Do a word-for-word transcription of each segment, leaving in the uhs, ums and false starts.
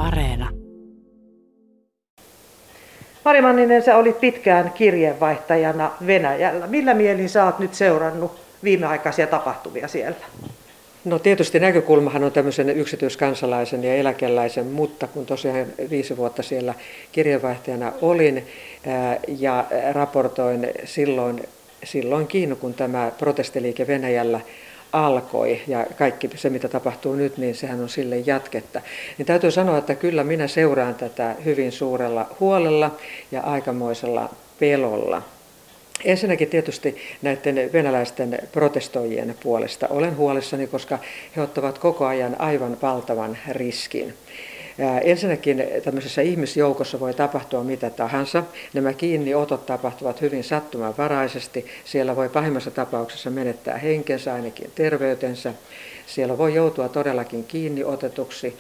Areena. Mari Manninen, sä olit pitkään kirjeenvaihtajana Venäjällä. Millä mielin sä oot nyt seurannut viimeaikaisia tapahtumia siellä? No tietysti näkökulmahan on tämmöisen yksityiskansalaisen ja eläkeläisen, mutta kun tosiaan viisi vuotta siellä kirjeenvaihtajana olin ja raportoin silloin, silloinkin, kun tämä protestiliike Venäjällä alkoi ja kaikki se, mitä tapahtuu nyt, niin sehän on sille jatketta. Niin täytyy sanoa, että kyllä minä seuraan tätä hyvin suurella huolella ja aikamoisella pelolla. Ensinnäkin tietysti näiden venäläisten protestoijien puolesta olen huolissani, koska he ottavat koko ajan aivan valtavan riskin. Ensinnäkin tämmöisessä ihmisjoukossa voi tapahtua mitä tahansa. Nämä kiinniotot tapahtuvat hyvin sattumanvaraisesti. Siellä voi pahimmassa tapauksessa menettää henkensä, ainakin terveytensä. Siellä voi joutua todellakin kiinniotetuksi,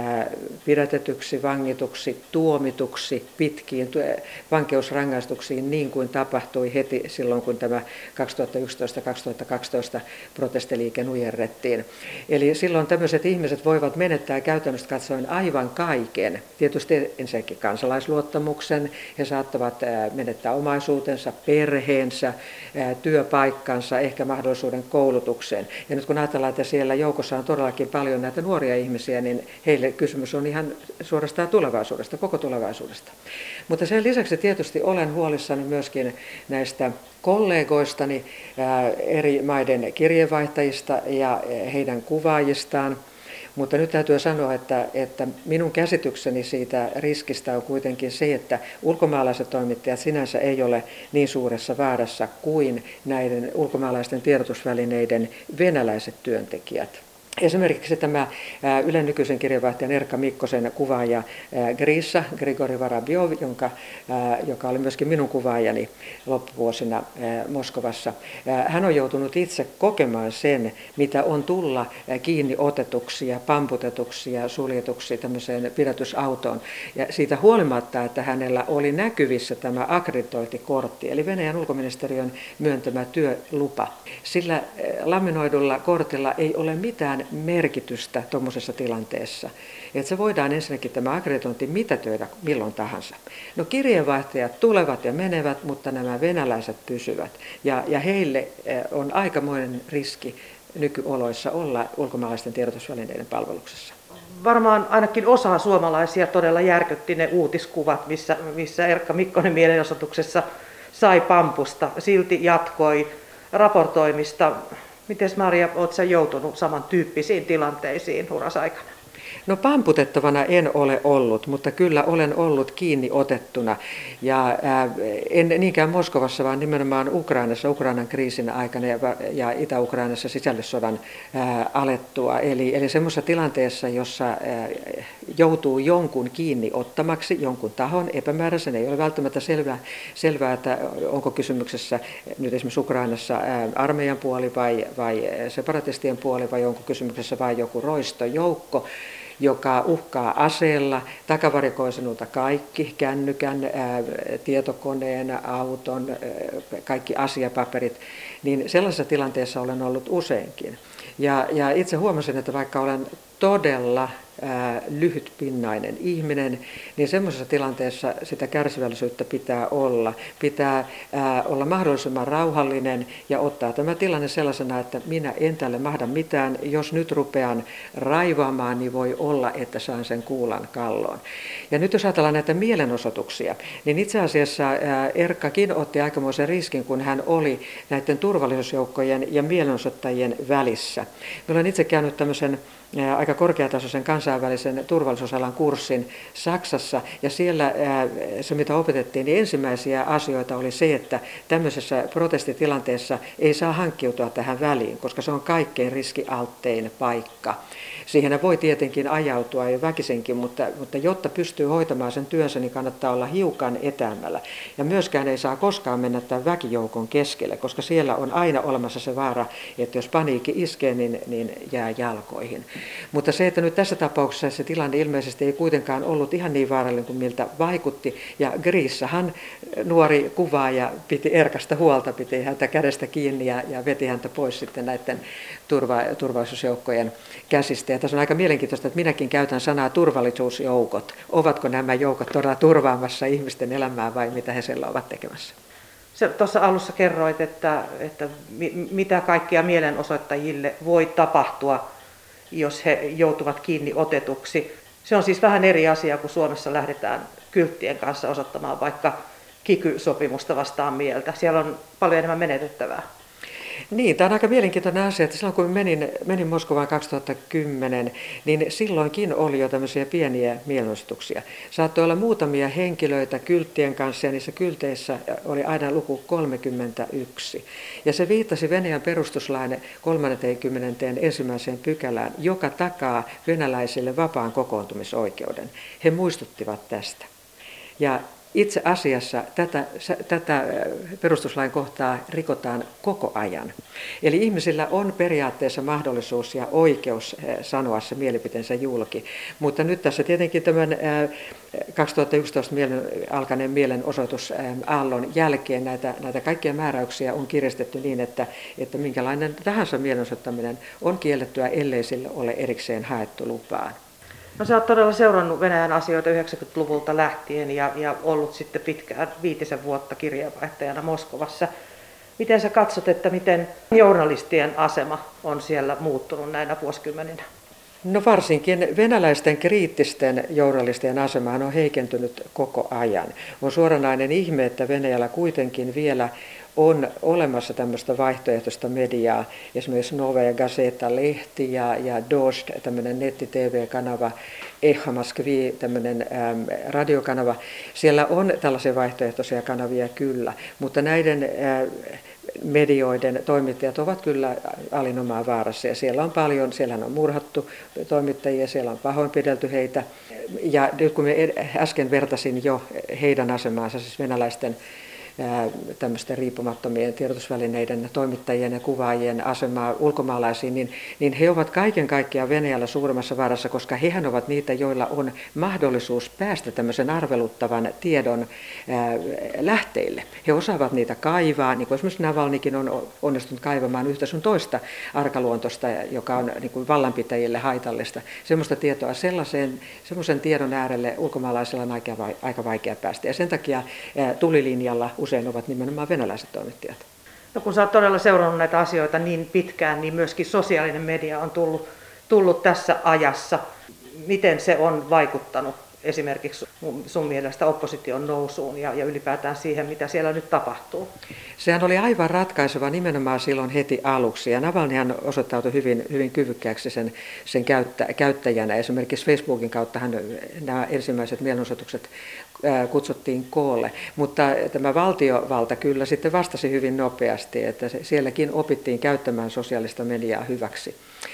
pidätetyksi, vangituksi, tuomituksi pitkiin vankeusrangaistuksiin, niin kuin tapahtui heti silloin, kun tämä kaksituhattayksitoista kaksituhattakaksitoista protestiliike nujerrettiin. Eli silloin tämmöiset ihmiset voivat menettää käytännössä katsoen aivan kaiken. Tietysti ensinnäkin kansalaisluottamuksen, he saattavat menettää omaisuutensa, perheensä, työpaikkansa, ehkä mahdollisuuden koulutukseen. Ja nyt kun ajatellaan, että siellä joukossa on todellakin paljon näitä nuoria ihmisiä, niin heille kysymys on ihan suorastaan tulevaisuudesta, koko tulevaisuudesta. Mutta sen lisäksi tietysti olen huolissani myöskin näistä kollegoistani, eri maiden kirjeenvaihtajista ja heidän kuvaajistaan. Mutta nyt täytyy sanoa, että, että minun käsitykseni siitä riskistä on kuitenkin se, että ulkomaalaiset toimittajat sinänsä ei ole niin suuressa vaarassa kuin näiden ulkomaalaisten tiedotusvälineiden venäläiset työntekijät. Esimerkiksi tämä Ylen nykyisen kirjeenvaihtajan Erkka Mikkosen kuvaaja Grissa, Grigori Varabiov, jonka, joka oli myöskin minun kuvaajani loppuvuosina Moskovassa. Hän on joutunut itse kokemaan sen, mitä on tulla kiinni otetuksi ja pamputetuksi ja suljetuksi tämmöiseen pidätysautoon. Ja siitä huolimatta, että hänellä oli näkyvissä tämä akkreditointikortti, eli Venäjän ulkoministeriön myöntämä työlupa. Sillä laminoidulla kortilla ei ole mitään merkitystä tuommoisessa tilanteessa. Että se voidaan ensinnäkin tämä akkreditointi mitätöidä milloin tahansa. No kirjeenvaihtajat tulevat ja menevät, mutta nämä venäläiset pysyvät. Ja, ja heille on aikamoinen riski nykyoloissa olla ulkomaalaisten tiedotusvälineiden palveluksessa. Varmaan ainakin osa suomalaisia todella järkytti ne uutiskuvat, missä, missä Erkka Mikkonen mielenosoituksessa sai pampusta, silti jatkoi raportoimista. Miten Maria, oletko sä joutunut samantyyppisiin tilanteisiin urassa-aikana? No pamputettavana en ole ollut, mutta kyllä olen ollut kiinni otettuna. Ja ää, en niinkään Moskovassa, vaan nimenomaan Ukrainassa, Ukrainan kriisin aikana ja, ja Itä-Ukrainassa sisällissodan ää, alettua. Eli, eli semmoisessa tilanteessa, jossa ää, joutuu jonkun kiinni ottamaksi, jonkun tahon epämääräisen, ei ole välttämättä selvää, selvää että onko kysymyksessä nyt esimerkiksi Ukrainassa ää, armeijan puoli vai, vai separatistien puoli, vai onko kysymyksessä vain joku roistojoukko, joka uhkaa aseella, takavarikoi sinulta kaikki, kännykän, ää, tietokoneen, auton, ää, kaikki asiapaperit, niin sellaisessa tilanteessa olen ollut useinkin. Ja, ja itse huomasin, että vaikka olen todella ää, lyhytpinnainen ihminen, niin semmoisessa tilanteessa sitä kärsivällisyyttä pitää olla. Pitää ää, olla mahdollisimman rauhallinen ja ottaa tämä tilanne sellaisena, että minä en tälle mahda mitään. Jos nyt rupean raivaamaan, niin voi olla, että saan sen kuulan kalloon. Ja nyt jos ajatellaan näitä mielenosoituksia, niin itse asiassa ää, Erkkakin otti aikamoisen riskin, kun hän oli näiden turvallisuusjoukkojen ja mielenosoittajien välissä. Mä olen itse käynyt tämmöisen aika korkeatasoisen kansainvälisen turvallisuusalan kurssin Saksassa, ja siellä se, mitä opetettiin, niin ensimmäisiä asioita oli se, että tämmöisessä protestitilanteessa ei saa hankkiutua tähän väliin, koska se on kaikkein riskialttein paikka. Siihen voi tietenkin ajautua jo väkisenkin, mutta, mutta jotta pystyy hoitamaan sen työnsä, niin kannattaa olla hiukan etäämmällä. Ja myöskään ei saa koskaan mennä tämän väkijoukon keskelle, koska siellä on aina olemassa se vaara, että jos paniikki iskee, niin, niin jää jalkoihin. Mutta se, että nyt tässä tapauksessa se tilanne ilmeisesti ei kuitenkaan ollut ihan niin vaarallinen kuin miltä vaikutti. Ja Grissahan nuori kuvaaja piti Erkasta huolta, piti häntä kädestä kiinni ja, ja veti häntä pois sitten näiden turva, turvallisuusjoukkojen käsistä. Ja tässä on aika mielenkiintoista, että minäkin käytän sanaa turvallisuusjoukot. Ovatko nämä joukot todella turvaamassa ihmisten elämää vai mitä he siellä ovat tekemässä? Tuossa alussa kerroit, että, että mitä kaikkia mielenosoittajille voi tapahtua, jos he joutuvat kiinni otetuksi. Se on siis vähän eri asia, kun Suomessa lähdetään kylttien kanssa osoittamaan vaikka kiky-sopimusta vastaan mieltä. Siellä on paljon enemmän menetettävää. Niin, tämä on aika mielenkiintoinen asia, että silloin kun menin, menin Moskovaan kaksituhattakymmenen, niin silloinkin oli jo tämmöisiä pieniä mielenosoituksia. Saattoi olla muutamia henkilöitä kylttien kanssa ja niissä kylteissä oli aina luku kolmekymmentäyksi. Ja se viittasi Venäjän perustuslain kolmaskymmenesensimmäiseen pykälään, joka takaa venäläisille vapaan kokoontumisoikeuden. He muistuttivat tästä. Ja itse asiassa tätä, tätä perustuslain kohtaa rikotaan koko ajan. Eli ihmisillä on periaatteessa mahdollisuus ja oikeus sanoa se mielipiteensä julki. Mutta nyt tässä tietenkin tämän kaksituhattayksitoista mielen, alkaneen mielenosoitus aallon jälkeen näitä, näitä kaikkia määräyksiä on kiristetty niin, että, että minkälainen tahansa mielenosoittaminen on kiellettyä, ellei sille ole erikseen haettu lupaa. No sä oot todella seurannut Venäjän asioita yhdeksänkymmentäluvulta lähtien ja, ja ollut sitten pitkään viitisen vuotta kirjeenvaihtajana Moskovassa. Miten sä katsot, että miten journalistien asema on siellä muuttunut näinä vuosikymmeninä? No varsinkin venäläisten kriittisten journalistien asema on heikentynyt koko ajan. On suoranainen ihme, että Venäjällä kuitenkin vielä on olemassa tämmöistä vaihtoehtoista mediaa, esimerkiksi Novaya Gazeta-lehti ja, ja Dost, tämmöinen netti-T V-kanava, Echo Moskvi, tämmöinen äm, radiokanava. Siellä on tällaisia vaihtoehtoisia kanavia kyllä, mutta näiden äh, medioiden toimittajat ovat kyllä alinomaan vaarassa ja siellä on paljon, siellähän on murhattu toimittajia, siellä on pahoinpidelty heitä. Ja nyt kun me äsken vertasin jo heidän asemaansa, siis venäläisten tämmöisten riippumattomien tiedotusvälineiden toimittajien ja kuvaajien asemaa ulkomaalaisiin, niin, niin he ovat kaiken kaikkiaan Venäjällä suuremmassa vaarassa, koska hehän ovat niitä, joilla on mahdollisuus päästä tämmöisen arveluttavan tiedon ää, lähteille. He osaavat niitä kaivaa, niin kuin esimerkiksi Navalnykin on onnistunut kaivamaan yhtä sun toista arkaluontoista, joka on niin kuin vallanpitäjille haitallista. Semmoista tietoa, sellaisen, semmoisen tiedon äärelle ulkomaalaisilla on aika, aika vaikea päästä. Ja sen takia ää, tulilinjalla usein ovat nimenomaan venäläiset toimittajat. No kun sä oot todella seurannut näitä asioita niin pitkään, niin myöskin sosiaalinen media on tullut, tullut tässä ajassa. Miten se on vaikuttanut esimerkiksi sun mielestä opposition nousuun ja, ja ylipäätään siihen, mitä siellä nyt tapahtuu? Sehän oli aivan ratkaiseva nimenomaan silloin heti aluksi. Ja Navalnyhan osoittautui hyvin, hyvin kyvykkääksi sen, sen käyttä, käyttäjänä. Esimerkiksi Facebookin kautta hän, nämä ensimmäiset mielenosoitukset kutsuttiin koolle, mutta tämä valtiovalta kyllä sitten vastasi hyvin nopeasti, että sielläkin opittiin käyttämään sosiaalista mediaa hyväksi.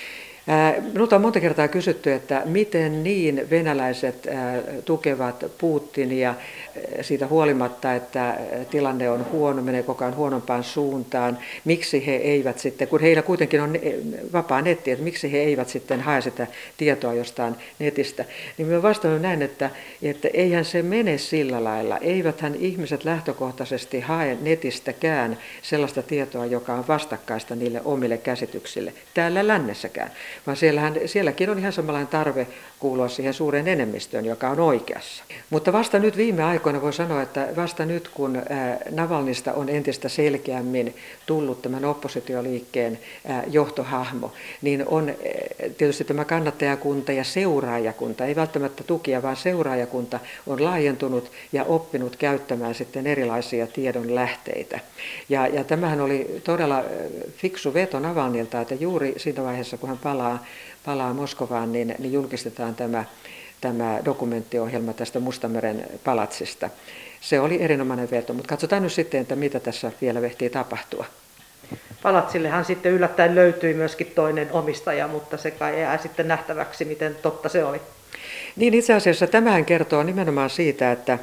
Minulta on monta kertaa kysytty, että miten niin venäläiset tukevat Putinia siitä huolimatta, että tilanne on huono, menee koko ajan huonompaan suuntaan. Miksi he eivät sitten, kun heillä kuitenkin on vapaa netti, että miksi he eivät sitten hae sitä tietoa jostain netistä. Niin minä olen vastannut näin, että, että eihän se mene sillä lailla. Eiväthän ihmiset lähtökohtaisesti hae netistäkään sellaista tietoa, joka on vastakkaista niille omille käsityksille. Täällä lännessäkään. Vaan siellähän, sielläkin on ihan samanlainen tarve kuulua siihen suureen enemmistöön, joka on oikeassa. Mutta vasta nyt viime aikoina voi sanoa, että vasta nyt kun Navalnysta on entistä selkeämmin tullut tämän oppositioliikkeen johtohahmo, niin on tietysti tämä kannattajakunta ja seuraajakunta, ei välttämättä tukia, vaan seuraajakunta on laajentunut ja oppinut käyttämään sitten erilaisia tiedon lähteitä. Ja, ja tämähän oli todella fiksu veto Navalnylta, että juuri siinä vaiheessa, kun hän palaa palaa Moskovaan, niin, niin julkistetaan tämä, tämä dokumenttiohjelma tästä Mustanmeren palatsista. Se oli erinomainen veto, mutta katsotaan nyt sitten, että mitä tässä vielä vehtii tapahtua. Palatsillehan sitten yllättäen löytyi myöskin toinen omistaja, mutta se kai jää sitten nähtäväksi, miten totta se oli. Niin itse asiassa tämähän kertoo nimenomaan siitä, että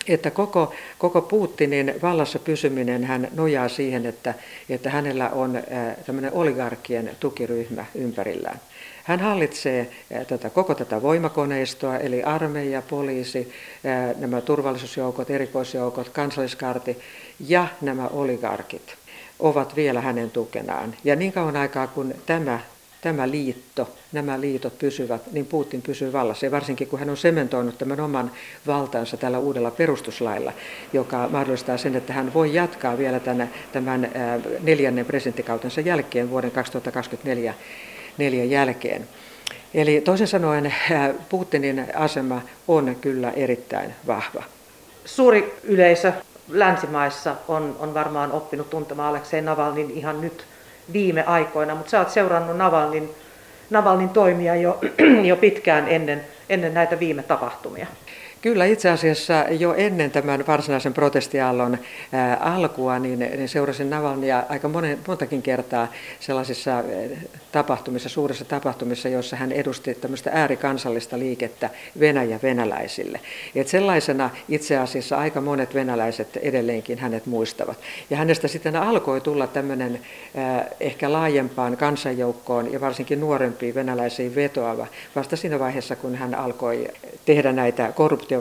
että koko, koko Putinin vallassa pysyminen hän nojaa siihen, että, että hänellä on tämmöinen oligarkkien tukiryhmä ympärillään. Hän hallitsee tätä, koko tätä voimakoneistoa, eli armeija, poliisi, nämä turvallisuusjoukot, erikoisjoukot, kansalliskarti ja nämä oligarkit ovat vielä hänen tukenaan. Ja niin kauan aikaa kun tämä, tämä liitto, nämä liitot pysyvät, niin Putin pysyy vallassa. Ja varsinkin kun hän on sementoinut tämän oman valtansa tällä uudella perustuslailla, joka mahdollistaa sen, että hän voi jatkaa vielä tämän, tämän neljännen presidenttikautensa jälkeen vuoden kaksituhattakaksikymmentäneljä neljä jälkeen. Eli toisin sanoen Putinin asema on kyllä erittäin vahva. Suuri yleisö länsimaissa on, on varmaan oppinut tuntemaan Aleksei Navalnin ihan nyt viime aikoina, mutta sä oot seurannut Navalnin, Navalnin toimia jo, jo pitkään ennen, ennen näitä viime tapahtumia. Kyllä itse asiassa jo ennen tämän varsinaisen protestiaallon ää, alkua niin, niin seurasin Navalnia aika monen, montakin kertaa sellaisissa ää, tapahtumissa, suurissa tapahtumissa, joissa hän edusti tämmöistä äärikansallista liikettä Venäjä venäläisille. Et sellaisena itse asiassa aika monet venäläiset edelleenkin hänet muistavat. Ja hänestä sitten alkoi tulla tämmöinen ää, ehkä laajempaan kansanjoukkoon ja varsinkin nuorempiin venäläisiin vetoava vasta siinä vaiheessa, kun hän alkoi tehdä näitä korruptiovastaisia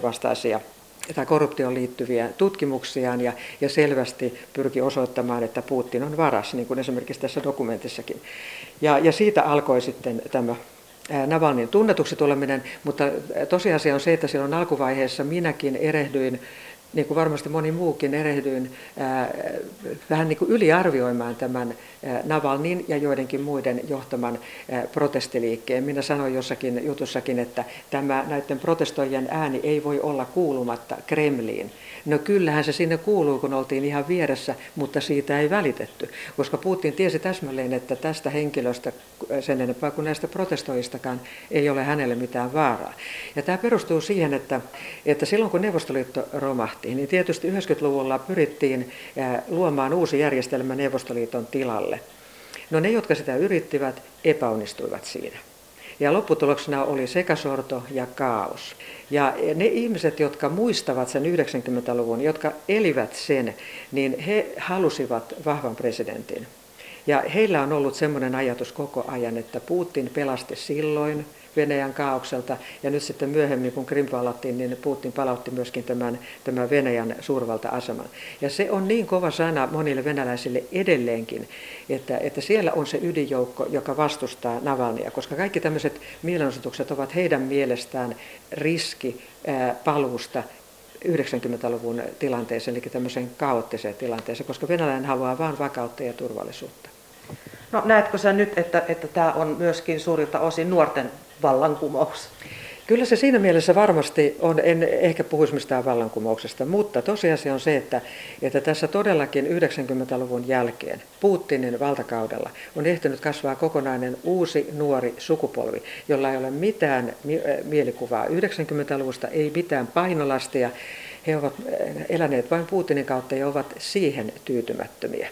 tai korruptioon liittyviä tutkimuksiaan ja, ja selvästi pyrki osoittamaan, että Putin on varas, niin kuin esimerkiksi tässä dokumentissakin. Ja, ja siitä alkoi sitten tämä Navalnin tunnetuksi tuleminen, mutta tosiasia on se, että silloin alkuvaiheessa minäkin erehdyin, niin kuin varmasti moni muukin, erehdyin ää, vähän niin kuin yliarvioimaan tämän ää, Navalnin ja joidenkin muiden johtaman ää, protestiliikkeen. Minä sanoin jossakin jutussakin, että tämä näiden protestoijien ääni ei voi olla kuulumatta Kremliin. No kyllähän se sinne kuuluu, kun oltiin ihan vieressä, mutta siitä ei välitetty, koska Putin tiesi täsmälleen, että tästä henkilöstä sen enempää kuin näistä protestoijistakaan ei ole hänelle mitään vaaraa. Ja tämä perustuu siihen, että, että silloin kun Neuvostoliitto romahti, niin tietysti yhdeksänkymmentäluvulla pyrittiin luomaan uusi järjestelmä Neuvostoliiton tilalle. No ne, jotka sitä yrittivät, epäonnistuivat siinä. Ja lopputuloksena oli sekasorto ja kaos. Ja ne ihmiset, jotka muistavat sen yhdeksänkymmentäluvun, jotka elivät sen, niin he halusivat vahvan presidentin. Ja heillä on ollut semmoinen ajatus koko ajan, että Putin pelasti silloin Venäjän kaaokselta, ja nyt sitten myöhemmin, kun Krim palattiin, niin Putin palautti myöskin tämän, tämän Venäjän suurvalta-aseman. Ja se on niin kova sana monille venäläisille edelleenkin, että, että siellä on se ydinjoukko, joka vastustaa Navalnia, koska kaikki tämmöiset mielenosoitukset ovat heidän mielestään riski ää, paluusta yhdeksänkymmentäluvun tilanteeseen, eli tämmöiseen kaoottiseen tilanteeseen, koska venäläinen haluaa vain vakautta ja turvallisuutta. No näetkö sä nyt, että, että tämä on myöskin suurilta osin nuorten vallankumous? Kyllä se siinä mielessä varmasti on, en ehkä puhuisi mistään vallankumouksesta, mutta tosiasia on se, että, että tässä todellakin yhdeksänkymmentäluvun jälkeen Putinin valtakaudella on ehtinyt kasvaa kokonainen uusi nuori sukupolvi, jolla ei ole mitään mielikuvaa yhdeksänkymmentäluvusta, ei mitään painolastia. He ovat eläneet vain Putinin kautta ja ovat siihen tyytymättömiä.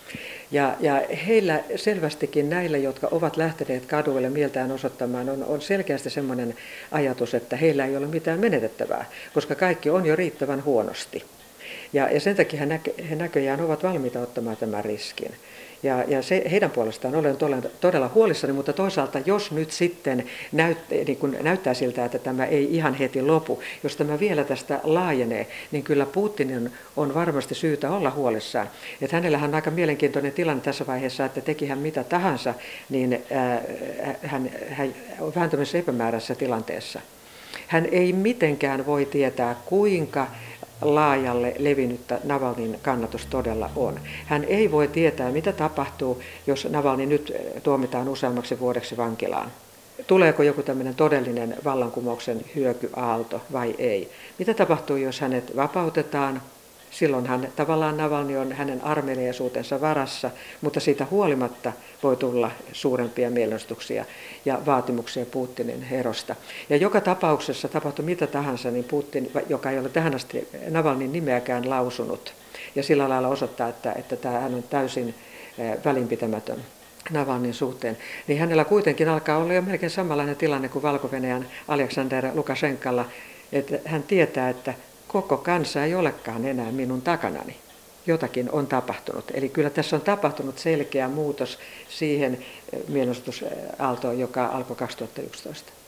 Ja, ja heillä selvästikin näillä, jotka ovat lähteneet kaduille mieltään osoittamaan, on, on selkeästi semmoinen ajatus, että heillä ei ole mitään menetettävää, koska kaikki on jo riittävän huonosti. Ja, ja sen takia he, näkö, he näköjään ovat valmiita ottamaan tämän riskin. Ja, ja se, heidän puolestaan olen todella huolissani, mutta toisaalta jos nyt sitten näyt, niin kun näyttää siltä, että tämä ei ihan heti lopu, jos tämä vielä tästä laajenee, niin kyllä Putinin on varmasti syytä olla huolissaan. Että hänellähän on aika mielenkiintoinen tilanne tässä vaiheessa, että teki hän mitä tahansa, niin ää, hän, hän on vähän tämmöisessä epämääräisessä tilanteessa. Hän ei mitenkään voi tietää, kuinka laajalle levinnyttä Navalnin kannatus todella on. Hän ei voi tietää, mitä tapahtuu, jos Navalny nyt tuomitaan useammaksi vuodeksi vankilaan. Tuleeko joku tämmöinen todellinen vallankumouksen hyökyaalto vai ei? Mitä tapahtuu, jos hänet vapautetaan? Silloinhan tavallaan Navalny on hänen armeliaisuutensa varassa, mutta siitä huolimatta voi tulla suurempia mielenosoituksia ja vaatimuksia Putinin erosta. Ja joka tapauksessa tapahtui mitä tahansa, niin Putin, joka ei ole tähän asti Navalnyn nimeäkään lausunut, ja sillä lailla osoittaa, että, että tämä, hän on täysin välinpitämätön Navalnyn suhteen, niin hänellä kuitenkin alkaa olla jo melkein samanlainen tilanne kuin Valko-Venäjän Alexander Lukashenkalla, että hän tietää, että koko kansa ei olekaan enää minun takanani. Jotakin on tapahtunut. Eli kyllä tässä on tapahtunut selkeä muutos siihen mielenosoitusaaltoon, joka alkoi kaksituhattayksitoista.